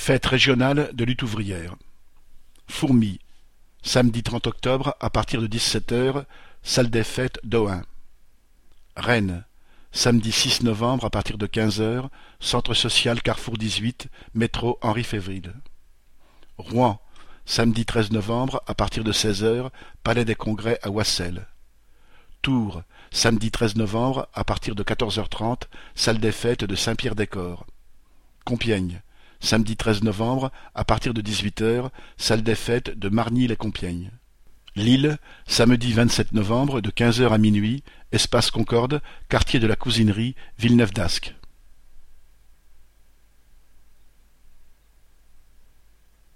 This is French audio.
Fête régionale de lutte ouvrière. Fourmies, samedi 30 octobre à partir de 17h, salle des fêtes d'Ohain. Rennes, samedi 6 novembre à partir de 15h, centre social Carrefour 18, métro Henri Févril. Rouen, samedi 13 novembre à partir de 16h, palais des congrès à Oissel. Tours, samedi 13 novembre à partir de 14h30, salle des fêtes de Saint-Pierre-des-Corps. Compiègne, samedi 13 novembre à partir de 18h, salle des fêtes de Margny-les-Compiègnes. Lille, samedi 27 novembre de 15h à minuit, espace Concorde, quartier de la Cousinerie, Villeneuve-d'Ascq.